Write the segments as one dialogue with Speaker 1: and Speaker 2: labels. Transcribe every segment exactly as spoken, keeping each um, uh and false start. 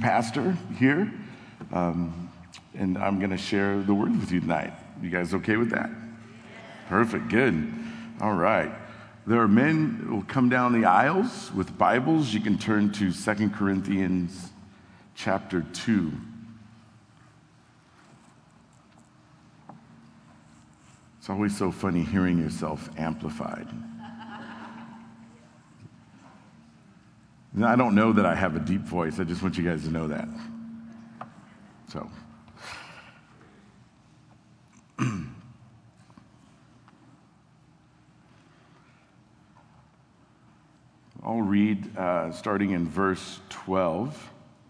Speaker 1: pastor here, um, and I'm going to share the word with you tonight. You guys okay with that? Perfect, good. All right. There are men who will come down the aisles with Bibles. You can turn to Second Corinthians chapter two. It's always so funny hearing yourself amplified. I don't know that I have a deep voice. I just want you guys to know that. So, I'll read uh, starting in verse twelve.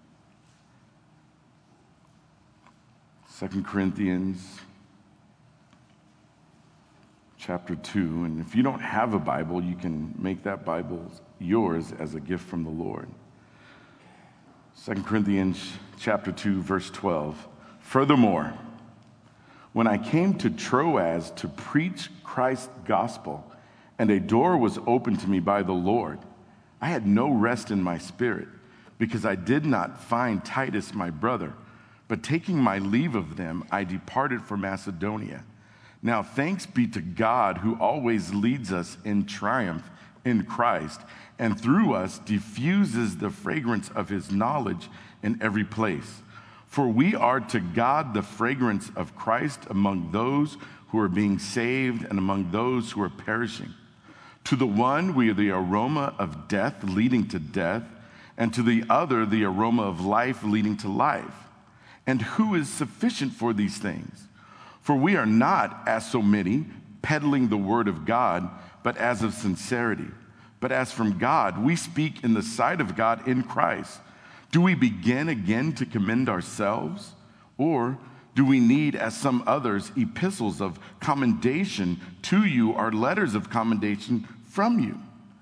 Speaker 1: Second Corinthians chapter two. And if you don't have a Bible, you can make that Bible yours as a gift from the Lord. Second Corinthians chapter two, verse twelve. Furthermore, when I came to Troas to preach Christ's gospel, and a door was opened to me by the Lord, I had no rest in my spirit, because I did not find Titus my brother. But taking my leave of them, I departed for Macedonia. Now thanks be to God, who always leads us in triumph in Christ, and through us diffuses the fragrance of his knowledge in every place. For we are to God the fragrance of Christ among those who are being saved and among those who are perishing. To the one we are the aroma of death leading to death, and to the other the aroma of life leading to life. And who is sufficient for these things? For we are not, as so many, peddling the word of God, but as of sincerity. But as from God, we speak in the sight of God in Christ. Do we begin again to commend ourselves? Or do we need, as some others, epistles of commendation to you, or letters of commendation from you?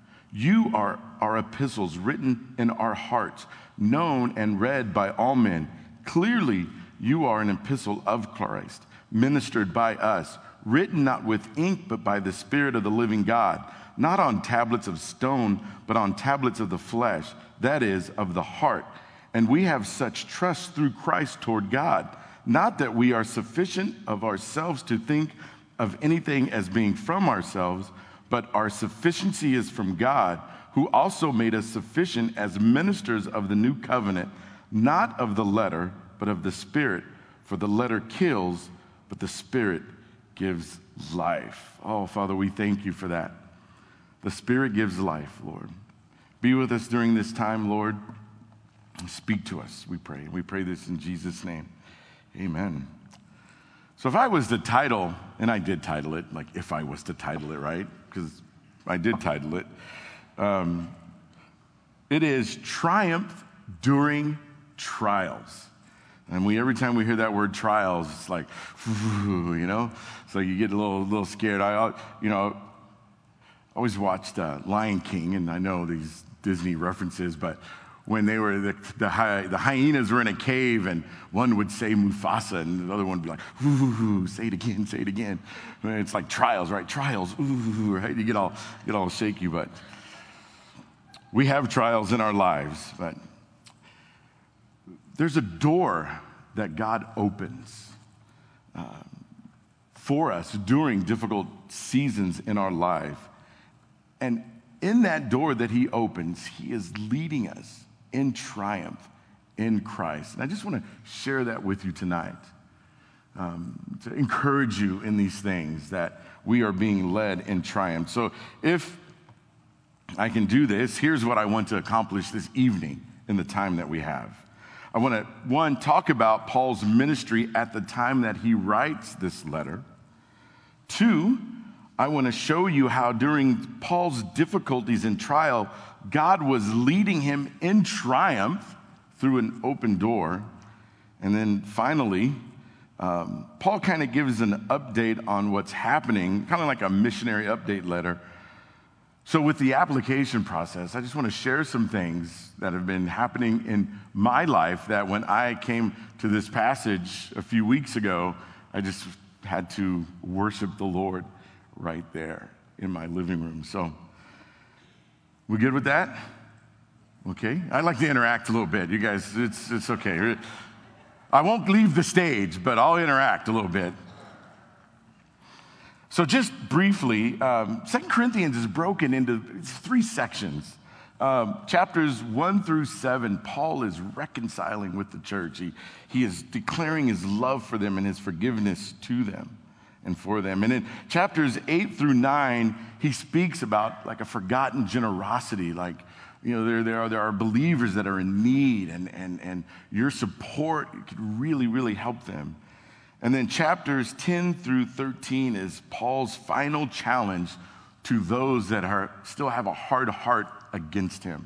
Speaker 1: You are our epistles written in our hearts, known and read by all men. Clearly, you are an epistle of Christ, ministered by us, written not with ink, but by the Spirit of the living God, not on tablets of stone, but on tablets of the flesh, that is, of the heart. And we have such trust through Christ toward God, not that we are sufficient of ourselves to think of anything as being from ourselves, but our sufficiency is from God, who also made us sufficient as ministers of the new covenant, not of the letter, but of the Spirit. For the letter kills, but the Spirit gives life. Oh, Father, we thank you for that. The Spirit gives life, Lord. Be with us during this time, Lord. Speak to us, we pray. We pray this in Jesus' name. Amen. So if I was to title, and I did title it, like if I was to title it, right? Because I did title it. Um, it is Triumph During Trials. And we every time we hear that word trials, it's like, you know, so you get a little little scared. I, you know, always watched uh, Lion King, and I know these Disney references, but when they were the the, hy- the hyenas were in a cave, and one would say Mufasa, and the other one would be like, ooh, say it again, say it again. And it's like trials, right? Trials, ooh, right? You get all get all shaky, but we have trials in our lives, but there's a door that God opens uh, for us during difficult seasons in our life. And in that door that he opens, he is leading us in triumph in Christ. And I just want to share that with you tonight, um, to encourage you in these things, that we are being led in triumph. So if I can do this, here's what I want to accomplish this evening in the time that we have. I want to, one, talk about Paul's ministry at the time that he writes this letter. Two, I want to show you how during Paul's difficulties and trial, God was leading him in triumph through an open door. And then finally, um, Paul kind of gives an update on what's happening, kind of like a missionary update letter. So with the application process, I just want to share some things that have been happening in my life that when I came to this passage a few weeks ago, I just had to worship the Lord right there in my living room. So, we good with that? Okay? I'd like to interact a little bit. You guys, it's, it's okay. I won't leave the stage, but I'll interact a little bit. So just briefly, um, Second Corinthians is broken into three sections. Um, chapters one through seven, Paul is reconciling with the church. He, he is declaring his love for them and his forgiveness to them and for them. And in chapters eight through nine, he speaks about like a forgotten generosity, like, you know, there, there, are, there are believers that are in need, and, and, and your support could really, really help them. And then chapters ten through thirteen is Paul's final challenge to those that are still have a hard heart against him.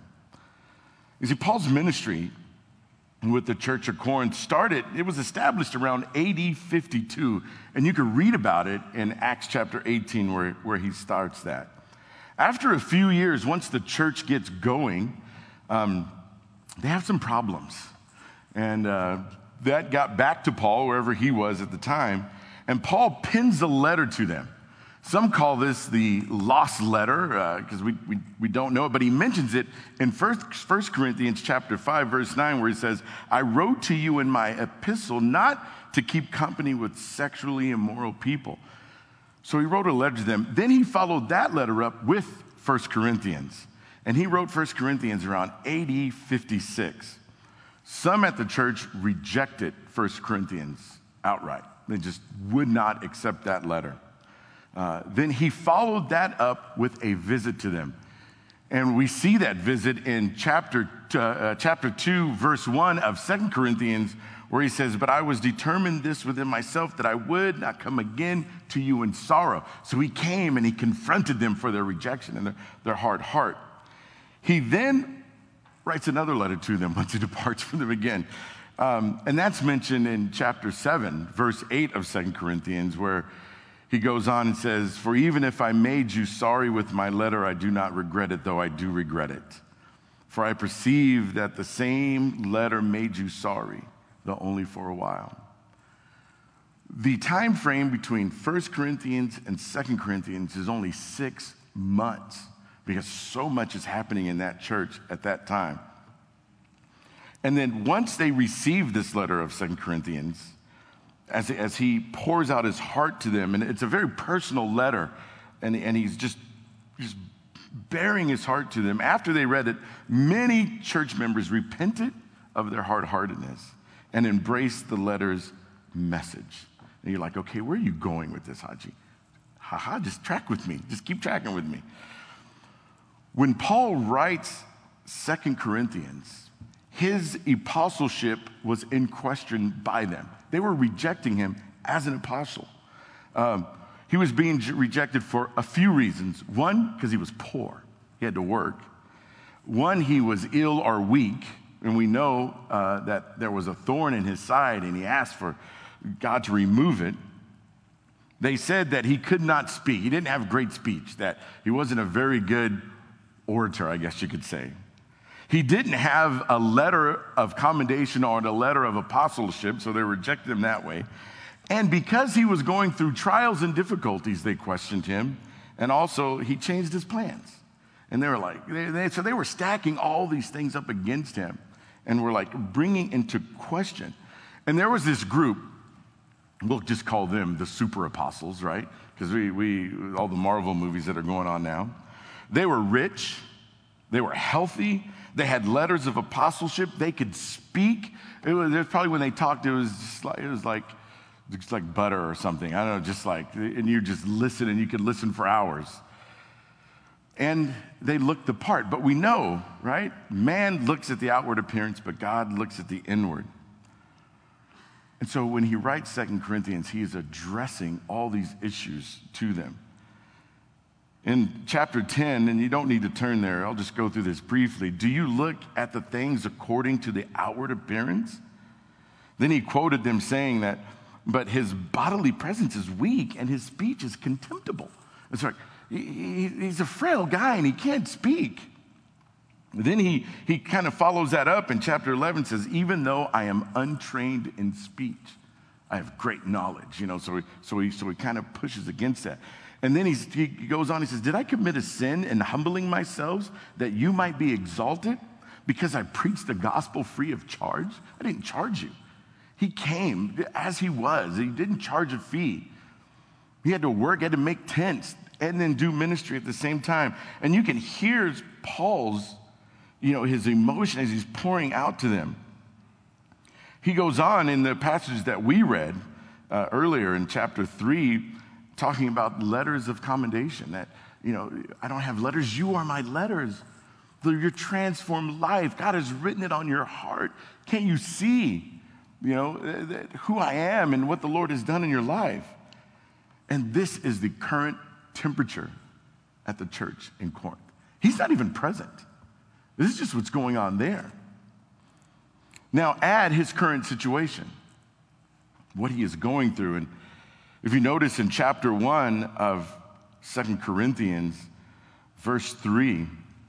Speaker 1: You see, Paul's ministry with the church of Corinth started, it was established around A D fifty-two, and you can read about it in Acts chapter eighteen where, where he starts that. After a few years, once the church gets going, um, they have some problems. And uh, that got back to Paul, wherever he was at the time, and Paul pens a letter to them. Some call this the lost letter, because uh, we, we, we don't know it, but he mentions it in First Corinthians chapter five, verse nine, where he says, I wrote to you in my epistle not to keep company with sexually immoral people. So he wrote a letter to them. Then he followed that letter up with First Corinthians. And he wrote First Corinthians around A D fifty-six. Some at the church rejected First Corinthians outright. They just would not accept that letter. Uh, then he followed that up with a visit to them. And we see that visit in chapter, uh, chapter two, verse one of Second Corinthians, where he says, but I was determined this within myself, that I would not come again to you in sorrow. So he came and he confronted them for their rejection and their, their hard heart. He then writes another letter to them once he departs from them again. Um, and that's mentioned in chapter seven, verse eight of Second Corinthians, where he goes on and says, for even if I made you sorry with my letter, I do not regret it, though I do regret it. For I perceive that the same letter made you sorry, though only for a while. The time frame between First Corinthians and Second Corinthians is only six months because so much is happening in that church at that time. And then once they receive this letter of Second Corinthians, as, as he pours out his heart to them, and it's a very personal letter, and, and he's just, just bearing his heart to them. After they read it, many church members repented of their hard-heartedness and embraced the letter's message. And you're like, okay, where are you going with this, Haji? Haha, just track with me. Just keep tracking with me. When Paul writes Second Corinthians, his apostleship was in question by them. They were rejecting him as an apostle. Um, he was being rejected for a few reasons. One, because he was poor. He had to work. One, he was ill or weak. And we know uh, that there was a thorn in his side, and he asked for God to remove it. They said that he could not speak. He didn't have great speech, that he wasn't a very good orator, I guess you could say. He didn't have a letter of commendation or a letter of apostleship, so they rejected him that way. And because he was going through trials and difficulties, they questioned him. And also, he changed his plans. And they were like, they, they, so they were stacking all these things up against him and were like bringing into question. And there was this group, we'll just call them the super apostles, right? Because we, we, all the Marvel movies that are going on now. They were rich, they were healthy, they had letters of apostleship, they could speak. It was, it was probably when they talked, it was just like, it was like, just like butter or something. I don't know, just like, and you just listen and you could listen for hours. And they looked the part. But we know, right? Man looks at the outward appearance, but God looks at the inward. And so when he writes Second Corinthians, he is addressing all these issues to them. In chapter ten, and you don't need to turn there, I'll just go through this briefly. Do you look at the things according to the outward appearance? Then he quoted them saying that, but his bodily presence is weak and his speech is contemptible. It's like, he, he's a frail guy and he can't speak. Then he, he kind of follows that up in chapter eleven, says, even though I am untrained in speech, I have great knowledge. You know, so he, so he, so he kind of pushes against that. And then he's, he goes on, he says, did I commit a sin in humbling myself that you might be exalted? because I preached the gospel free of charge? I didn't charge you. He came as he was. He didn't charge a fee. He had to work, he had to make tents, and then do ministry at the same time. And you can hear Paul's, you know, his emotion as he's pouring out to them. He goes on in the passage that we read uh, earlier in chapter three, talking about letters of commendation, that, you know, I don't have letters, you are my letters. Your transformed life, God has written it on your heart. Can't you see, you know, who I am and what the Lord has done in your life? And this is the current temperature at the church in Corinth. He's not even present. This is just what's going on there. Now add his current situation, what he is going through. And if you notice in chapter one of Second Corinthians, verse three,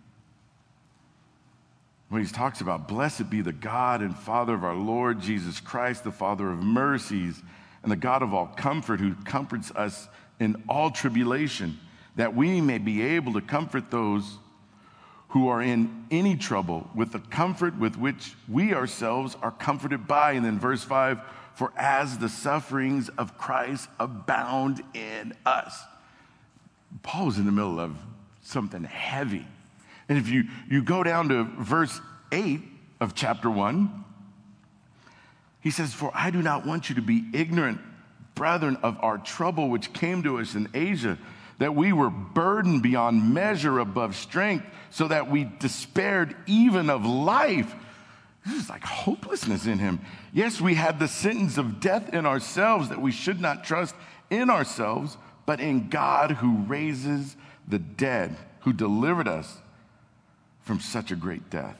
Speaker 1: when he talks about, blessed be the God and Father of our Lord Jesus Christ, the Father of mercies, and the God of all comfort, who comforts us in all tribulation, that we may be able to comfort those who are in any trouble with the comfort with which we ourselves are comforted by. And then verse five, for as the sufferings of Christ abound in us. Paul's in the middle of something heavy. And if you, you go down to verse eight of chapter one, he says, for I do not want you to be ignorant, brethren, of our trouble which came to us in Asia, that we were burdened beyond measure above strength, so that we despaired even of life. This is like hopelessness in him. Yes, we had the sentence of death in ourselves, that we should not trust in ourselves, but in God who raises the dead, who delivered us from such a great death.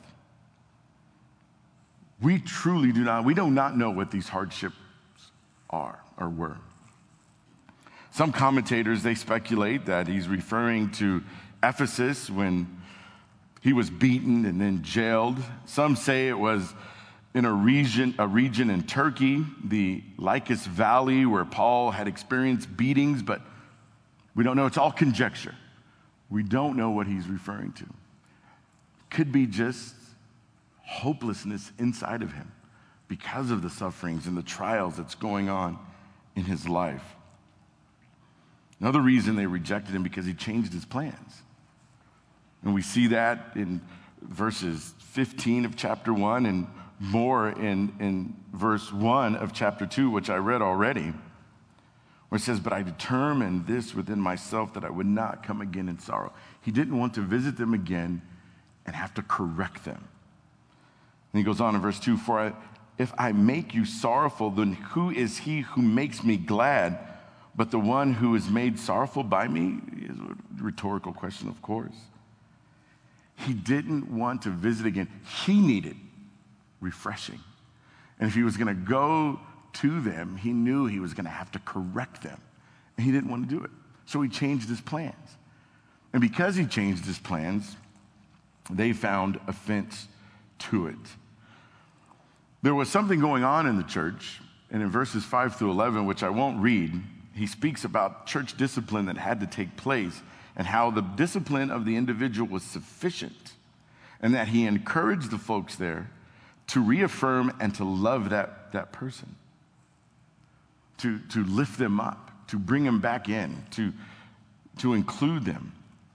Speaker 1: We truly do not, we do not know what these hardships are or were. Some commentators, they speculate that he's referring to Ephesus when he was beaten and then jailed. Some say it was in a region, a region in Turkey, the Lycus Valley, where Paul had experienced beatings, but we don't know. It's all conjecture. We don't know what he's referring to. Could be just hopelessness inside of him because of the sufferings and the trials that's going on in his life. Another reason they rejected him, because he changed his plans. And we see that in verses fifteen of chapter one and more in, in verse one of chapter two, which I read already, where it says, but I determined this within myself, that I would not come again in sorrow. He didn't want to visit them again and have to correct them. And he goes on in verse two, for I, if I make you sorrowful, then who is he who makes me glad? But the one who is made sorrowful by me? Is a rhetorical question, of course. He didn't want to visit again. He needed refreshing. And if he was going to go to them, he knew he was going to have to correct them. And he didn't want to do it. So he changed his plans. And because he changed his plans, they found offense to it. There was something going on in the church, and in verses five through eleven, which I won't read, he speaks about church discipline that had to take place and how the discipline of the individual was sufficient, and that he encouraged the folks there to reaffirm and to love that, that person, to, to lift them up, to bring them back in, to, to include them.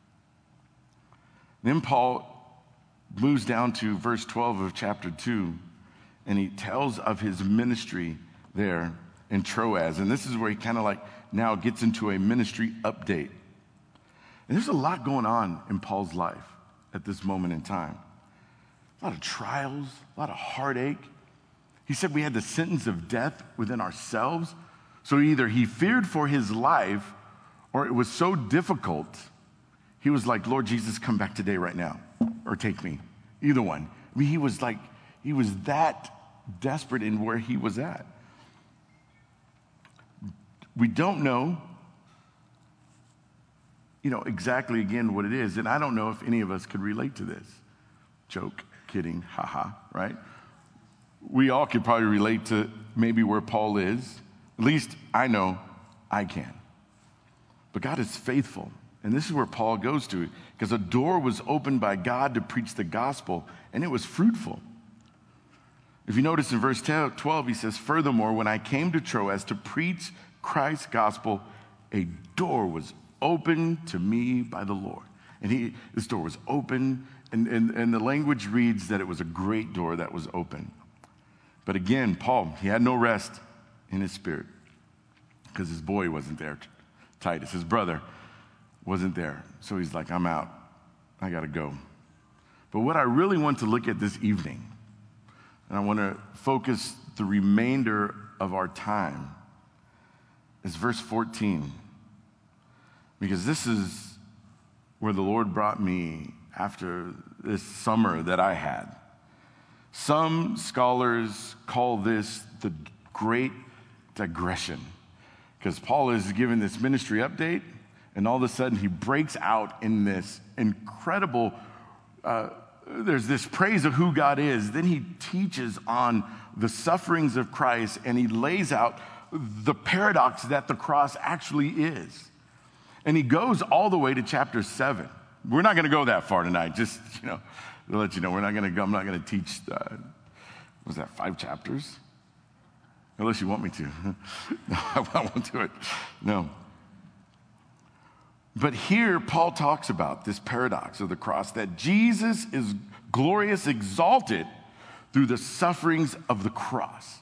Speaker 1: Then Paul moves down to verse twelve of chapter two, and he tells of his ministry there in Troas. And this is where he kind of like now gets into a ministry update. And there's a lot going on in Paul's life at this moment in time. A lot of trials, a lot of heartache. He said we had the sentence of death within ourselves. So either he feared for his life, or it was so difficult, he was like, Lord Jesus, come back today right now, or take me. Either one. I mean, he was like, he was that desperate in where he was at. We don't know, you know, exactly, again, what it is. And I don't know if any of us could relate to this. Joke, kidding, haha, right? We all could probably relate to maybe where Paul is. At least I know I can. But God is faithful. And this is where Paul goes to, because a door was opened by God to preach the gospel, and it was fruitful. If you notice in verse twelve, he says, furthermore, when I came to Troas to preach Christ's gospel, a door was opened to me by the Lord. And he, this door was open, and, and, and the language reads that it was a great door that was open. But again, Paul, he had no rest in his spirit because his boy wasn't there, Titus, his brother wasn't there. So he's like, I'm out. I got to go. But what I really want to look at this evening, and I want to focus the remainder of our time, is verse fourteen. Because this is where the Lord brought me after this summer that I had. Some scholars call this the Great Digression, because Paul is giving this ministry update, and all of a sudden he breaks out in this incredible, uh, there's this praise of who God is. Then he teaches on the sufferings of Christ, and he lays out the paradox that the cross actually is. And he goes all the way to chapter seven. We're not going to go that far tonight. Just, you know, to let you know, we're not going to go, I'm not going to teach, uh, was that five chapters? Unless you want me to. No, I won't do it. No. But here, Paul talks about this paradox of the cross, that Jesus is glorious, exalted through the sufferings of the cross.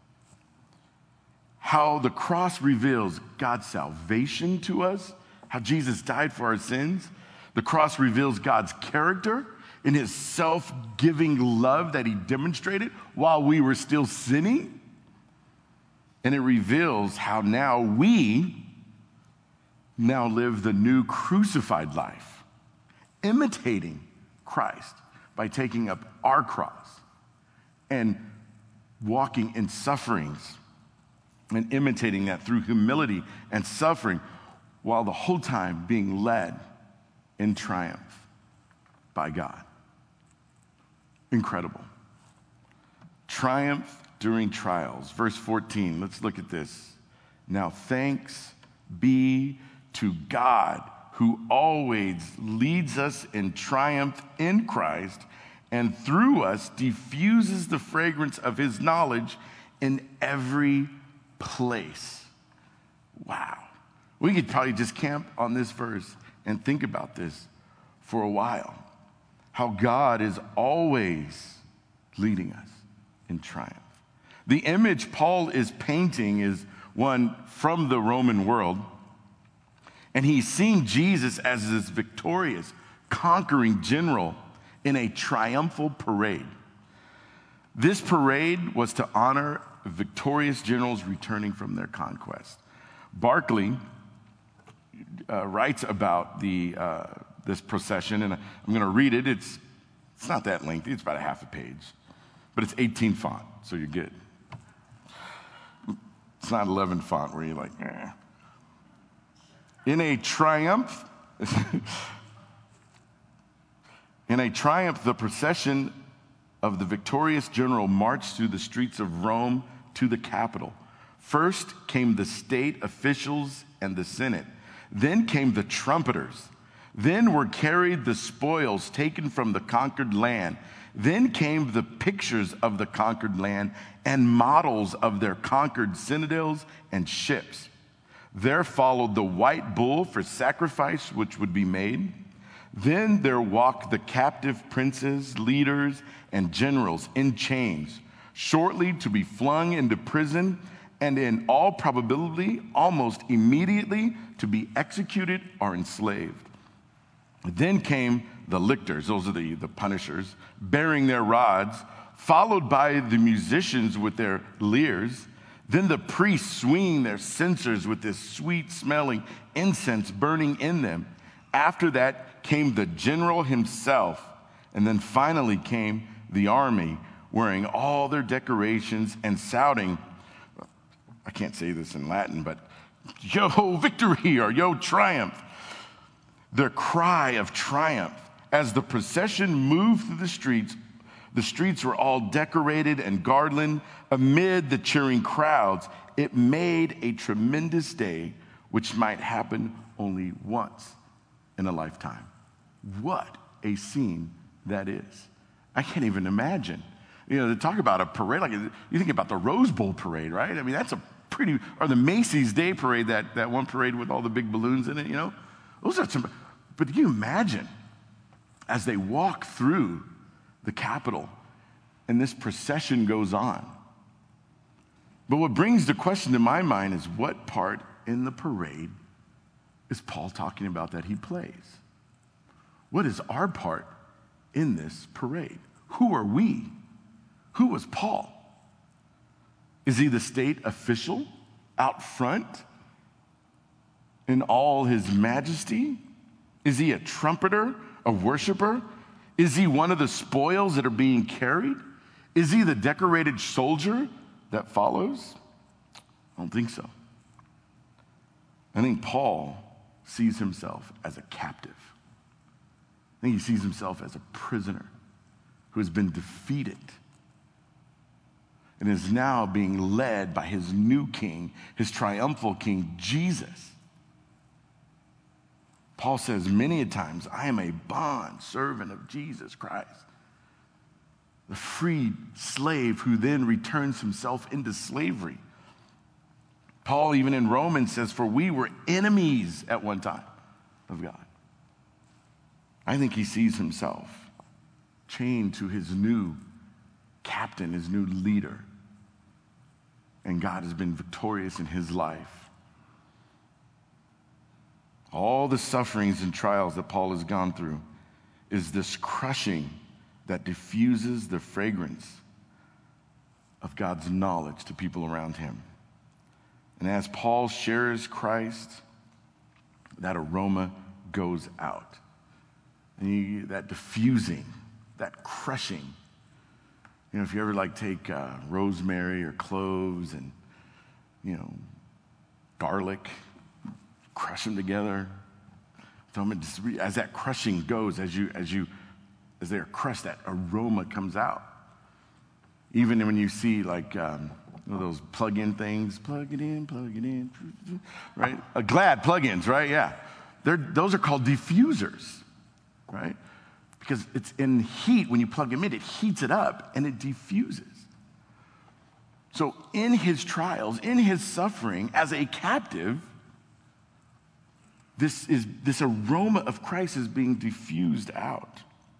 Speaker 1: How the cross reveals God's salvation to us, how Jesus died for our sins. The cross reveals God's character in his self-giving love that he demonstrated while we were still sinning. And it reveals how now we now live the new crucified life, imitating Christ by taking up our cross and walking in sufferings and imitating that through humility and suffering, while the whole time being led in triumph by God. Incredible. Triumph during trials. Verse fourteen, let's look at this. Now thanks be to God, who always leads us in triumph in Christ, and through us diffuses the fragrance of his knowledge in every place. Wow. We could probably just camp on this verse and think about this for a while. How God is always leading us in triumph. The image Paul is painting is one from the Roman world. And he's seeing Jesus as this victorious, conquering general in a triumphal parade. This parade was to honor victorious generals returning from their conquest. Barclay uh, writes about the uh, this procession, and I'm going to read it. It's it's not that lengthy. It's about a half a page, but it's eighteen font, so you're good. It's not eleven font where you're like, eh. In a triumph, in a triumph, the procession of the victorious general marched through the streets of Rome to the capital. First came the state officials and the Senate. Then came the trumpeters. Then were carried the spoils taken from the conquered land. Then came the pictures of the conquered land and models of their conquered citadels and ships. There followed the white bull for sacrifice, which would be made. Then there walked the captive princes, leaders, and generals in chains, shortly to be flung into prison, and in all probability, almost immediately, to be executed or enslaved. Then came the lictors, those are the, the punishers, bearing their rods, followed by the musicians with their lyres. Then the priests swinging their censers with this sweet-smelling incense burning in them. After that came the general himself, and then finally came the army, wearing all their decorations and shouting, I can't say this in Latin, but yo, victory, or yo, triumph. Their cry of triumph. As the procession moved through the streets, the streets were all decorated and garlanded. Amid the cheering crowds, it made a tremendous day, which might happen only once in a lifetime. What a scene that is. I can't even imagine. You know, to talk about a parade, like you think about the Rose Bowl parade, right? I mean, that's a pretty, or the Macy's Day Parade, that, that one parade with all the big balloons in it, you know? Those are some, but can you imagine as they walk through the Capitol and this procession goes on? But what brings the question to my mind is, what part in the parade is Paul talking about that he plays? What is our part in this parade? Who are we? Who was Paul? Is he the state official out front in all his majesty? Is he a trumpeter, a worshiper? Is he one of the spoils that are being carried? Is he the decorated soldier that follows? I don't think so. I think Paul sees himself as a captive. I think he sees himself as a prisoner who has been defeated and is now being led by his new king, his triumphal king, Jesus. Paul says many a times, I am a bond servant of Jesus Christ, the freed slave who then returns himself into slavery. Paul, even in Romans, says, for we were enemies at one time of God. I think he sees himself chained to his new captain, his new leader. And God has been victorious in his life. All the sufferings and trials that Paul has gone through is this crushing that diffuses the fragrance of God's knowledge to people around him. And as Paul shares Christ, that aroma goes out. And you, that diffusing, that crushing. You know, if you ever like take uh, rosemary or cloves and, you know, garlic, crush them together. As that crushing goes, as you, as you, as they're crushed, that aroma comes out. Even when you see like um, you know, those plug-in things, plug it in, plug it in, right? Uh, Glad plug-ins, right? Yeah, They're, those are called diffusers, right? Because it's in heat. When you plug them in, it heats it up and it diffuses. So in his trials, in his suffering, as a captive, this is this aroma of Christ is being diffused out.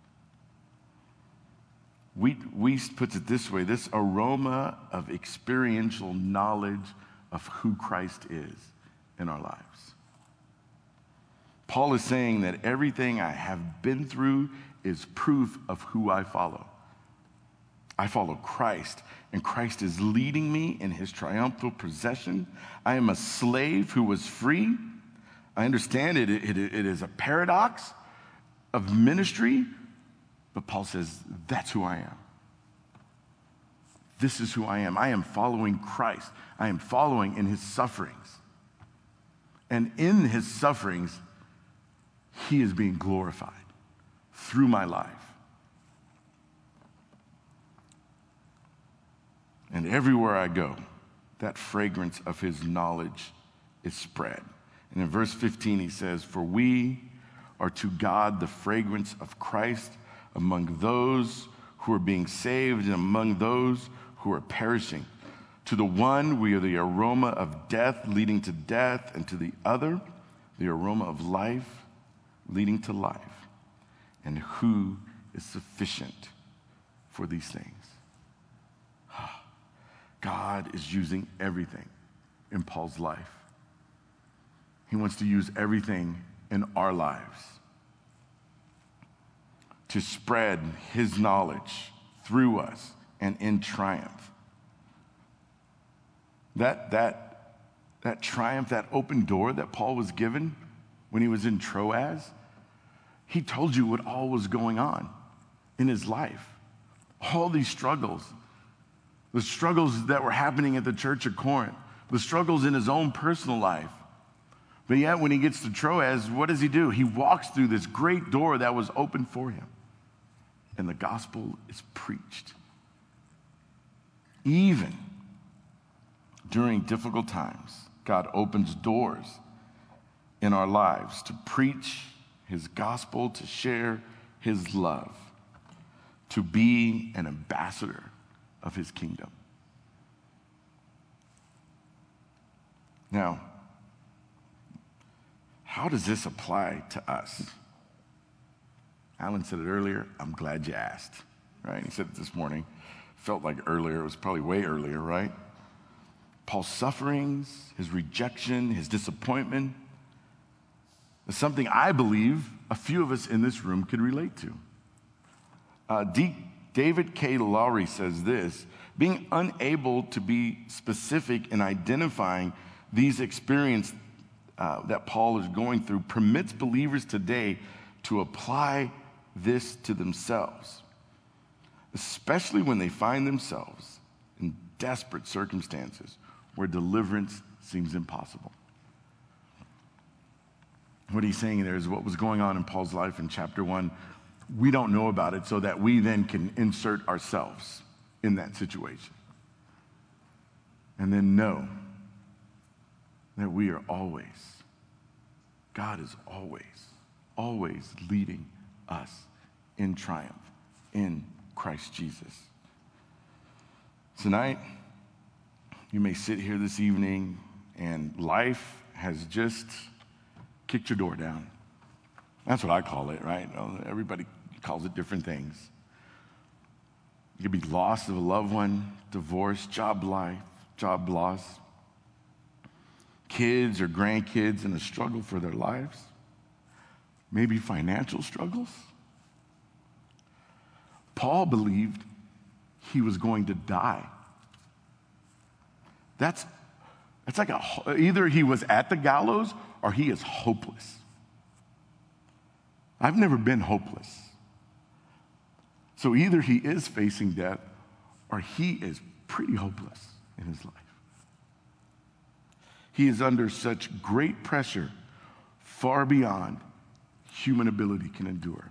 Speaker 1: We, we puts it this way, this aroma of experiential knowledge of who Christ is in our lives. Paul is saying that everything I have been through is proof of who I follow. I follow Christ, and Christ is leading me in his triumphal procession. I am a slave who was free. I understand it, it, it is a paradox of ministry, but Paul says, that's who I am. This is who I am. I am following Christ. I am following in his sufferings. And in his sufferings, he is being glorified through my life. And everywhere I go, that fragrance of his knowledge is spread. And in verse fifteen, he says, for we are to God the fragrance of Christ among those who are being saved and among those who are perishing. To the one, we are the aroma of death leading to death, and to the other, the aroma of life leading to life. And who is sufficient for these things? God is using everything in Paul's life. He wants to use everything in our lives to spread his knowledge through us and in triumph. That, that, that triumph, that open door that Paul was given when he was in Troas, he told you what all was going on in his life. All these struggles, the struggles that were happening at the church of Corinth, the struggles in his own personal life. But yet when he gets to Troas, what does he do? He walks through this great door that was open for him. And the gospel is preached. Even during difficult times, God opens doors in our lives to preach his gospel, to share his love, to be an ambassador of his kingdom. Now, how does this apply to us? Alan said it earlier. I'm glad you asked, right? He said it this morning. Felt like earlier. It was probably way earlier, right? Paul's sufferings, his rejection, his disappointment is something I believe a few of us in this room could relate to. Uh, D- David K. Lowry says this: being unable to be specific in identifying these experiences uh, that Paul is going through permits believers today to apply this to themselves, especially when they find themselves in desperate circumstances where deliverance seems impossible. What he's saying there is what was going on in Paul's life in chapter one. We don't know about it so that we then can insert ourselves in that situation. And then know that we are always, God is always, always leading us in triumph in Christ Jesus. Tonight, you may sit here this evening and life has just kicked your door down. That's what I call it, right? Everybody calls it different things. You could be loss of a loved one, divorce, job life, job loss, kids or grandkids in a struggle for their lives, maybe financial struggles. Paul believed he was going to die. That's, that's like a, either he was at the gallows or he is hopeless. I've never been hopeless. So either he is facing death or he is pretty hopeless in his life. He is under such great pressure, far beyond human ability can endure,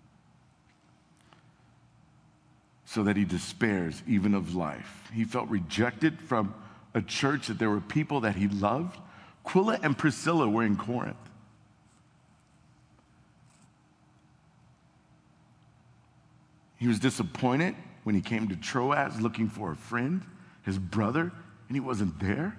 Speaker 1: so that he despairs even of life. He felt rejected from a church that there were people that he loved. Aquila and Priscilla were in Corinth. He was disappointed when he came to Troas looking for a friend, his brother, and he wasn't there.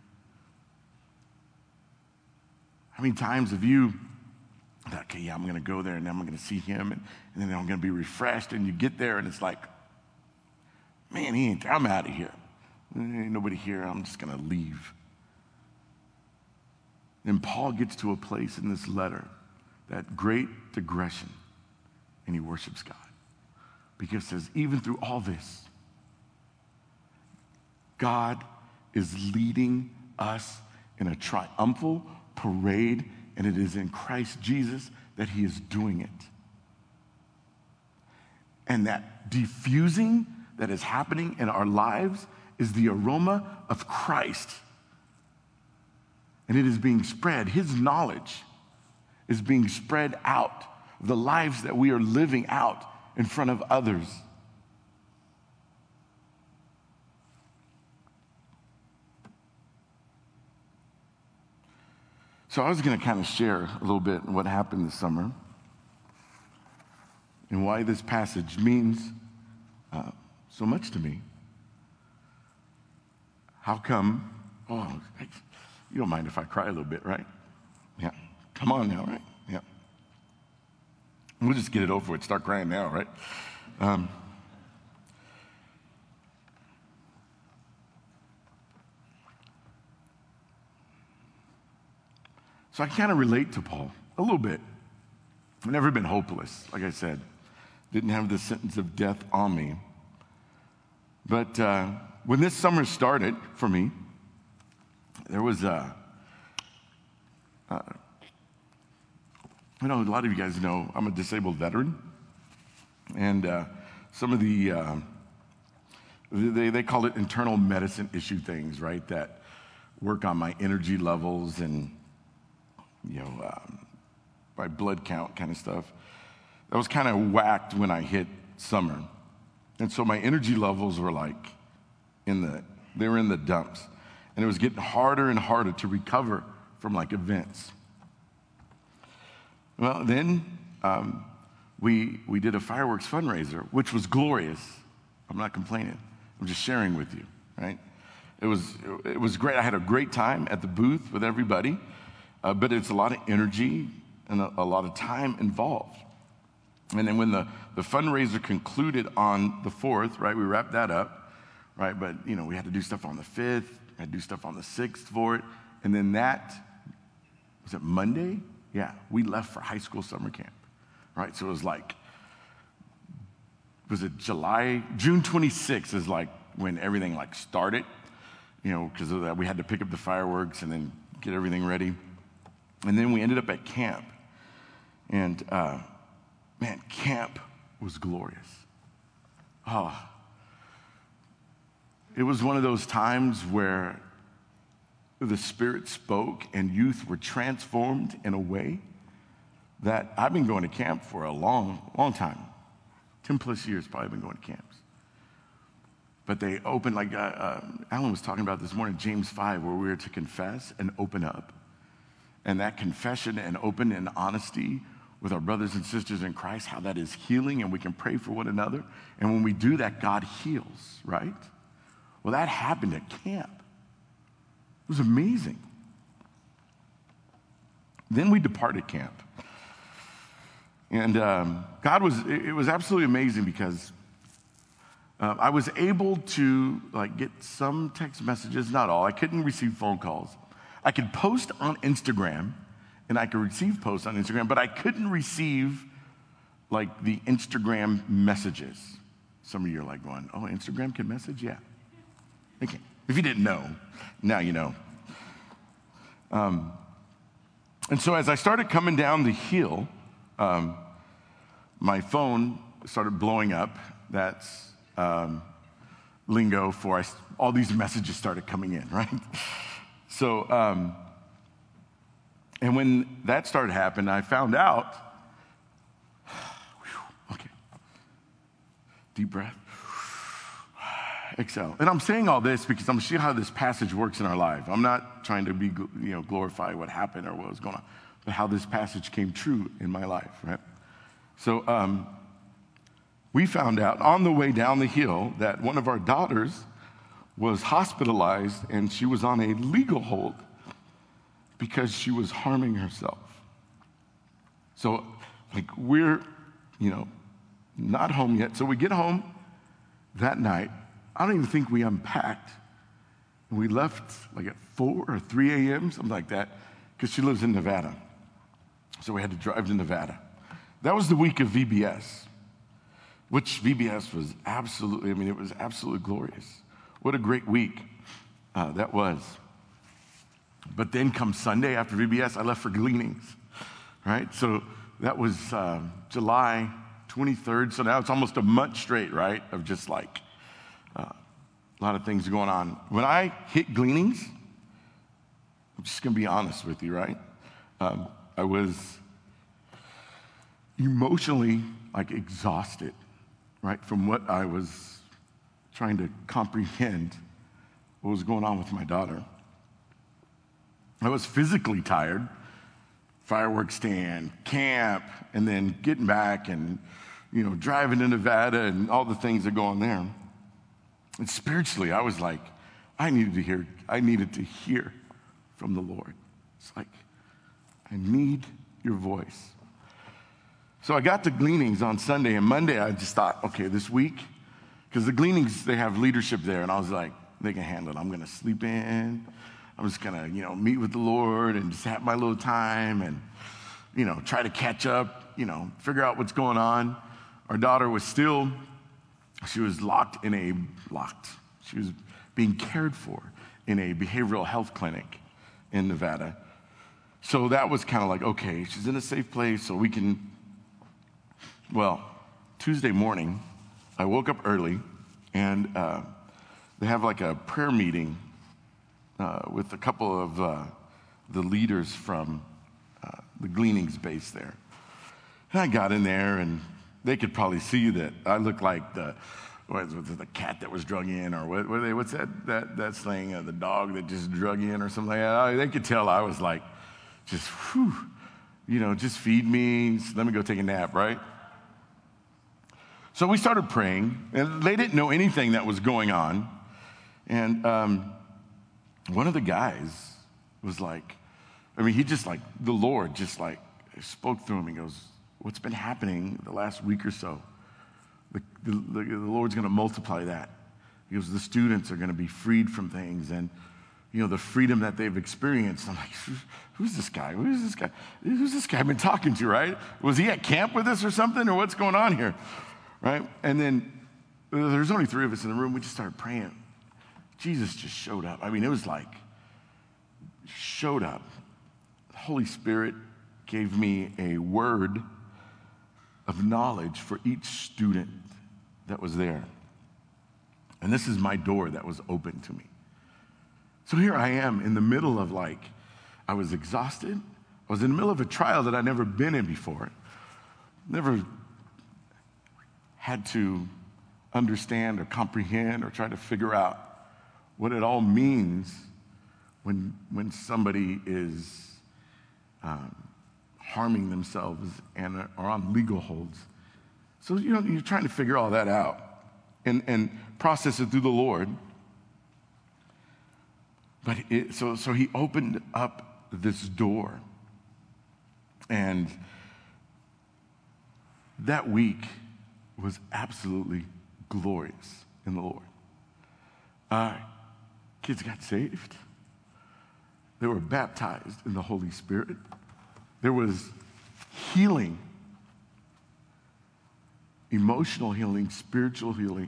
Speaker 1: How many times have you thought, okay, yeah, I'm going to go there and then I'm going to see him and, and then I'm going to be refreshed, and you get there and it's like, man, he ain't there. I'm out of here. There ain't nobody here. I'm just going to leave. Then Paul gets to a place in this letter, that great digression, and he worships God. Because it says, even through all this, God is leading us in a triumphal parade, and it is in Christ Jesus that he is doing it. And that diffusing that is happening in our lives is the aroma of Christ. And it is being spread. His knowledge is being spread out. The lives that we are living out in front of others. So I was going to kind of share a little bit what happened this summer and why this passage means uh, so much to me. How come? Oh, you don't mind if I cry a little bit, right? Yeah. Come on now, right? Yeah. We'll just get it over with. Start crying now, right? Um, so I kind of relate to Paul a little bit. I've never been hopeless, like I said. Didn't have the sentence of death on me. But uh, when this summer started for me, there was a, uh, you know, a lot of you guys know I'm a disabled veteran. And uh, some of the, uh, they, they call it internal medicine issue things, right, that work on my energy levels and, you know, um, my blood count kind of stuff. That was kind of whacked when I hit summer. And so my energy levels were like in the, they were in the dumps. And it was getting harder and harder to recover from like events. Well, then um, we, we did a fireworks fundraiser, which was glorious. I'm not complaining. I'm just sharing with you, right? It was, it was great. I had a great time at the booth with everybody, uh, but it's a lot of energy and a, a lot of time involved. And then when the, the fundraiser concluded on the fourth, right, we wrapped that up, right? But, you know, we had to do stuff on the fifth, we had to do stuff on the sixth for it. And then that, was it Monday? Yeah, we left for high school summer camp, right? So it was like, was it July? June twenty-sixth is like when everything like started, you know, because of that we had to pick up the fireworks and then get everything ready. And then we ended up at camp. And, uh, man, camp was glorious. Oh, it was one of those times where the Spirit spoke and youth were transformed in a way that I've been going to camp for a long, long time. ten plus years probably been going to camps. But they opened, like uh, uh, Alan was talking about this morning, James five, where we were to confess and open up. And that confession and open and honesty with our brothers and sisters in Christ, how that is healing and we can pray for one another. And when we do that, God heals, right? Well, that happened at camp. It was amazing. Then we departed camp. And um, God was, it, it was absolutely amazing because uh, I was able to like get some text messages, not all. I couldn't receive phone calls. I could post on Instagram, and I could receive posts on Instagram, but I couldn't receive like the Instagram messages. Some of you are like going, oh, Instagram can message? Yeah. Okay. If you didn't know, now you know. Um, and so as I started coming down the hill, um, my phone started blowing up. That's um, lingo for I, all these messages started coming in, right? So, um, and when that started happening, I found out, whew, okay, deep breath. Exhale. And I'm saying all this because I'm seeing how this passage works in our life. I'm not trying to be, you know, glorify what happened or what was going on, but how this passage came true in my life, right? So um, we found out on the way down the hill that one of our daughters was hospitalized and she was on a legal hold because she was harming herself. So, like, we're, you know, not home yet. So we get home that night. I don't even think we unpacked. And we left like at four or three a.m., something like that, because she lives in Nevada. So we had to drive to Nevada. That was the week of V B S, which V B S was absolutely, I mean, it was absolutely glorious. What a great week uh, that was. But then come Sunday after V B S, I left for Gleanings, right? So that was uh, July twenty-third. So now it's almost a month straight, right, of just like, Uh, a lot of things going on. When I hit Gleanings, I'm just going to be honest with you, right? Um, I was emotionally like exhausted, right, from what I was trying to comprehend what was going on with my daughter. I was physically tired, fireworks stand, camp, and then getting back and, you know, driving to Nevada and all the things that go on there. And spiritually, I was like, I needed to hear, I needed to hear from the Lord. It's like, I need your voice. So I got to Gleanings on Sunday, and Monday I just thought, okay, this week, because the Gleanings, they have leadership there, and I was like, they can handle it. I'm going to sleep in. I'm just going to, you know, meet with the Lord and just have my little time and, you know, try to catch up, you know, figure out what's going on. Our daughter was still, she was locked in a, locked, she was being cared for in a behavioral health clinic in Nevada. So that was kind of like, okay, she's in a safe place, so we can, well, Tuesday morning, I woke up early, and uh, they have like a prayer meeting uh, with a couple of uh, the leaders from uh, the Gleanings base there. And I got in there, and they could probably see that I looked like the, what was it, the cat that was drug in, or what, what they, what's that that that thing, uh, the dog that just drug in, or something like that. They could tell I was like, just whew. You know, just feed me, let me go take a nap, right? So we started praying, and they didn't know anything that was going on. And um, one of the guys was like, I mean, he just like, the Lord just like spoke through him. He goes, what's been happening the last week or so? The, the, the, the Lord's going to multiply that. He goes, the students are going to be freed from things, and you know, the freedom that they've experienced. I'm like, who's this guy? Who's this guy? Who's this guy I've been talking to, right? Was he at camp with us or something, or what's going on here, right? And then uh, there's only three of us in the room. We just started praying. Jesus just showed up. I mean, it was like, showed up. The Holy Spirit gave me a word of knowledge for each student that was there. And this is my door that was open to me. So here I am in the middle of like, I was exhausted. I was in the middle of a trial that I'd never been in before. Never had to understand or comprehend or try to figure out what it all means when, when somebody is um, harming themselves and are on legal holds. So, you know, you're trying to figure all that out and, and process it through the Lord. But it, so, so he opened up this door. And that week was absolutely glorious in the Lord. Uh, kids got saved. They were baptized in the Holy Spirit. There was healing, emotional healing, spiritual healing,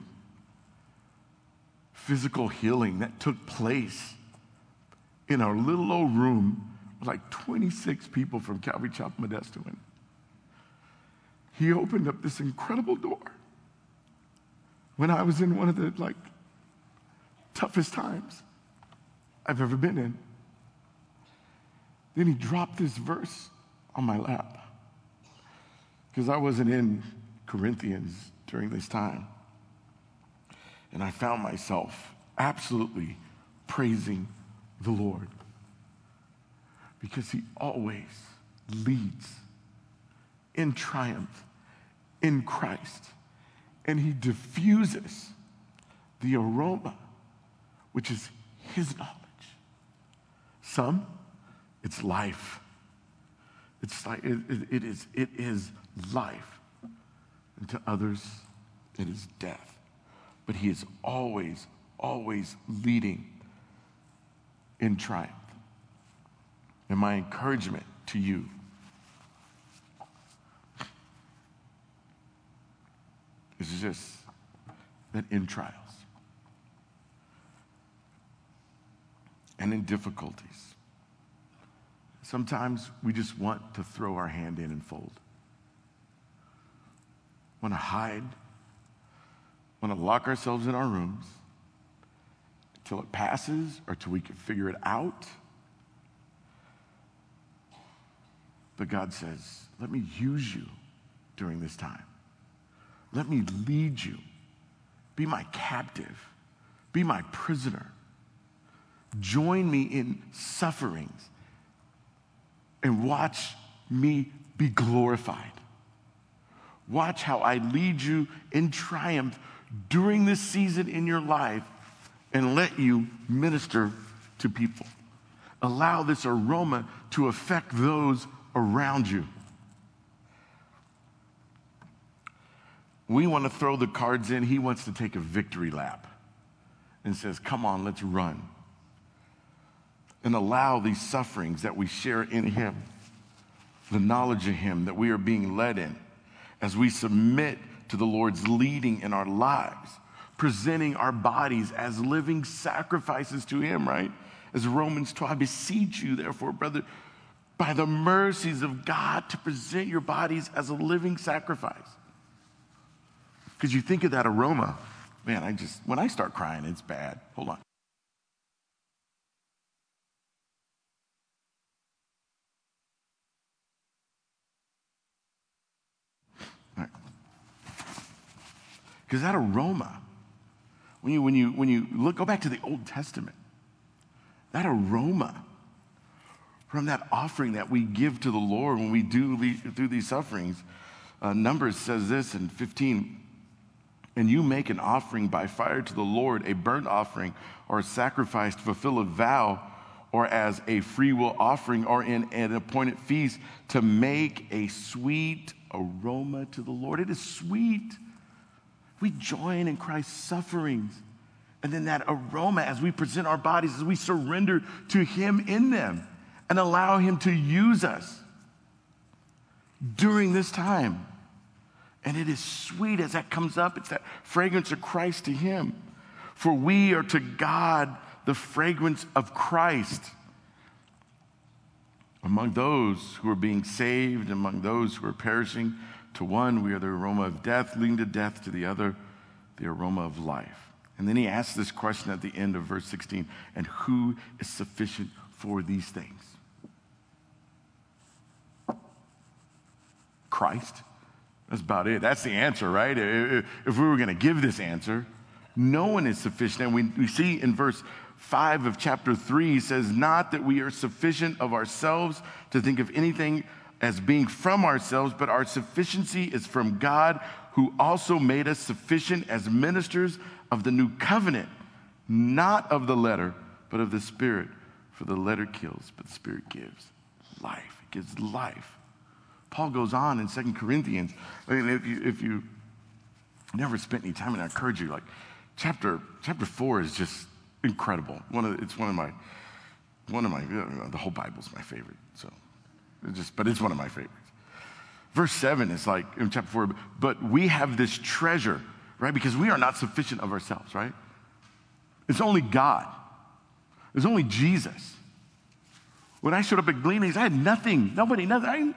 Speaker 1: physical healing that took place in our little old room with like twenty-six people from Calvary Chapel Modesto in it. He opened up this incredible door when I was in one of the like toughest times I've ever been in. Then he dropped this verse on my lap because I wasn't in Corinthians during this time. And I found myself absolutely praising the Lord because he always leads in triumph in Christ, and he diffuses the aroma, which is his knowledge. Some, it's life. It's like it, it, it is it is life, and to others, it is death. But he is always, always leading in triumph. And my encouragement to you is just that in trials and in difficulties, sometimes we just want to throw our hand in and fold. Want to hide, want to lock ourselves in our rooms till it passes or till we can figure it out. But God says, let me use you during this time. Let me lead you. Be my captive. Be my prisoner. Join me in sufferings and watch me be glorified. Watch how I lead you in triumph during this season in your life and let you minister to people. Allow this aroma to affect those around you. We want to throw the cards in. He wants to take a victory lap and says, come on, let's run. And allow these sufferings that we share in him, the knowledge of him that we are being led in, as we submit to the Lord's leading in our lives, presenting our bodies as living sacrifices to him, right? As Romans twelve, I beseech you, therefore, brother, by the mercies of God, to present your bodies as a living sacrifice. Because you think of that aroma, man, I just, when I start crying, it's bad. Hold on. Because that aroma, when you, when, you, when you look, go back to the Old Testament, that aroma from that offering that we give to the Lord when we do le- through these sufferings. Uh, Numbers says this in fifteen, and you make an offering by fire to the Lord, a burnt offering or a sacrifice to fulfill a vow, or as a free will offering, or in an appointed feast to make a sweet aroma to the Lord. It is sweet. We join in Christ's sufferings. And then that aroma as we present our bodies, as we surrender to him in them and allow him to use us during this time. And it is sweet as that comes up. It's that fragrance of Christ to him. For we are to God the fragrance of Christ. Among those who are being saved, among those who are perishing, to one we are the aroma of death, leading to death, to the other the aroma of life. And then he asks this question at the end of verse sixteen, and who is sufficient for these things? Christ. That's about it. That's the answer, right? If we were going to give this answer, no one is sufficient. And we, we see in verse five of chapter three, he says, not that we are sufficient of ourselves to think of anything as being from ourselves, but our sufficiency is from God, who also made us sufficient as ministers of the new covenant, not of the letter, but of the Spirit. For the letter kills, but the Spirit gives life. It gives life. Paul goes on in Second Corinthians. I mean, if you if you never spent any time, and I encourage you, like chapter chapter four is just incredible. One of it's one of my one of my you know, the whole Bible's my favorite. So it just but it's one of my favorites. Verse seven is like in chapter four, but we have this treasure, right? Because we are not sufficient of ourselves, right? It's only God. It's only Jesus. When I showed up at Gleanings, I had nothing, nobody, nothing. I,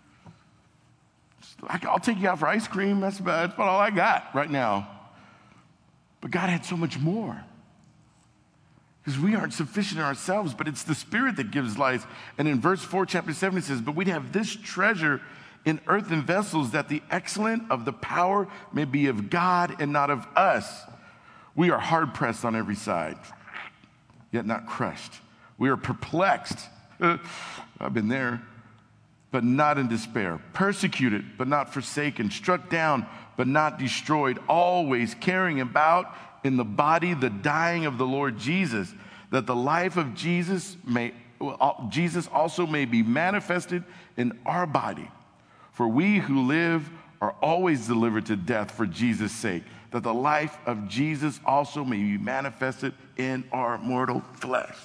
Speaker 1: I'll take you out for ice cream. That's about, that's about all I got right now. But God had so much more. Because we aren't sufficient in ourselves, but it's the Spirit that gives life. And in verse four, chapter seven, it says, but we'd have this treasure in earthen vessels, that the excellence of the power may be of God and not of us. We are hard-pressed on every side, yet not crushed. We are perplexed. I've been there. But not in despair, persecuted, but not forsaken, struck down, but not destroyed, always carrying about in the body the dying of the Lord Jesus, that the life of Jesus may Jesus also may be manifested in our body. For we who live are always delivered to death for Jesus' sake, that the life of Jesus also may be manifested in our mortal flesh.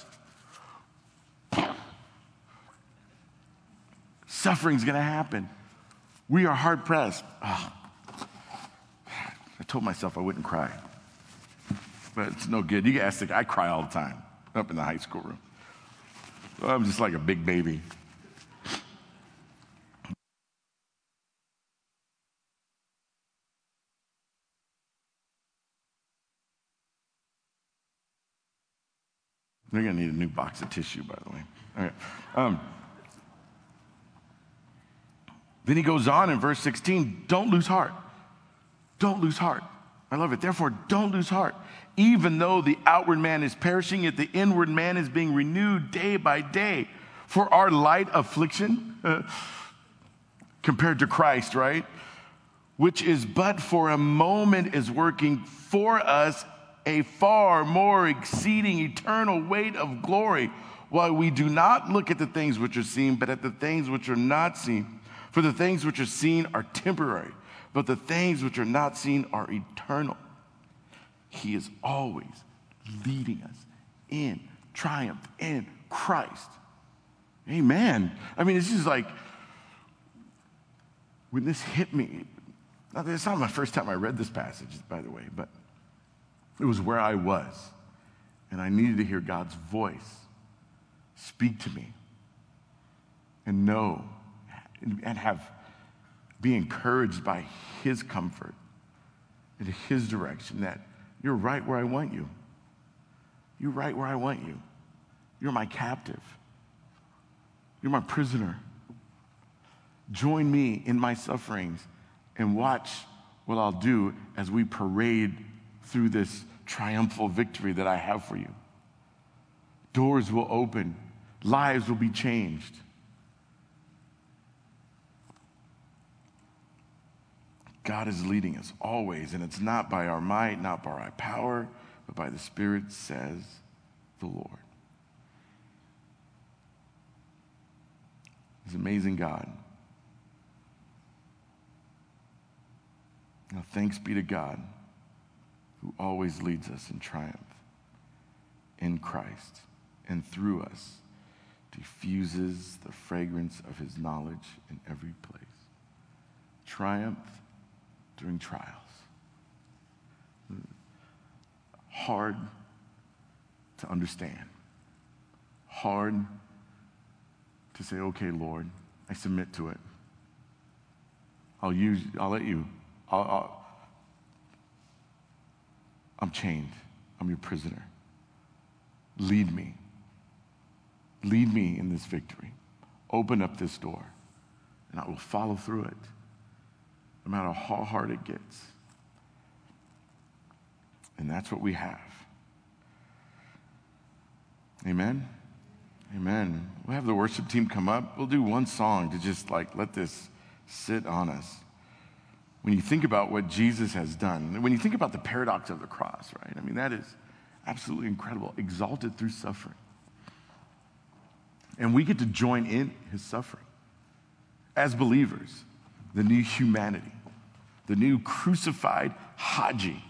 Speaker 1: Suffering's going to happen. We are hard pressed. Oh, I told myself I wouldn't cry, but it's no good. You ask the, I cry all the time up in the high school room. I'm just like a big baby. They're going to need a new box of tissue, by the way. All right. Um, Then he goes on in verse sixteen, don't lose heart. Don't lose heart. I love it. Therefore, don't lose heart. Even though the outward man is perishing, yet the inward man is being renewed day by day. For our light affliction, uh, compared to Christ, right? Which is but for a moment, is working for us a far more exceeding eternal weight of glory, while we do not look at the things which are seen, but at the things which are not seen. For the things which are seen are temporary, but the things which are not seen are eternal. He is always leading us in triumph in Christ. Amen. I mean, it's just like, when this hit me, now, it's not my first time I read this passage, by the way, but it was where I was, and I needed to hear God's voice speak to me and know and have be encouraged by his comfort and his direction, that you're right where I want you. You're right where I want you. You're my captive. You're my prisoner. Join me in my sufferings and watch what I'll do as we parade through this triumphal victory that I have for you. Doors will open. Lives will be changed. God is leading us always, and it's not by our might, not by our power, but by the Spirit, says the Lord. He's an amazing God. Now, thanks be to God who always leads us in triumph in Christ, and through us diffuses the fragrance of his knowledge in every place. Triumph during trials. Hard to understand. Hard to say, okay, Lord, I submit to it. I'll use, I'll let you, I'll, I'll, I'm chained. I'm your prisoner. Lead me. Lead me in this victory. Open up this door, and I will follow through it, no matter how hard it gets. And that's what we have. Amen? Amen. We'll have the worship team come up. We'll do one song to just like let this sit on us. When you think about what Jesus has done, when you think about the paradox of the cross, right? I mean, that is absolutely incredible. Exalted through suffering. And we get to join in his suffering. As believers, the new humanity, the new crucified Haji,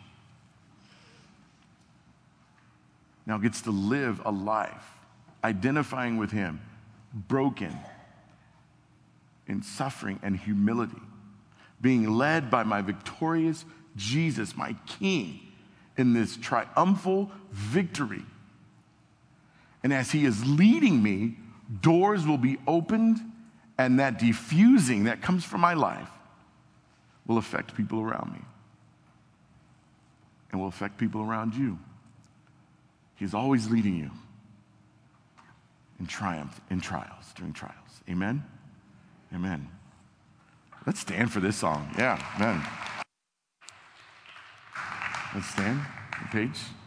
Speaker 1: now gets to live a life identifying with him, broken in suffering and humility, being led by my victorious Jesus, my King, in this triumphal victory. And as he is leading me, doors will be opened, and that diffusing that comes from my life will affect people around me and will affect people around you. He's always leading you in triumph, in trials, during trials. Amen? Amen. Let's stand for this song. Yeah, amen. Let's stand. Paige.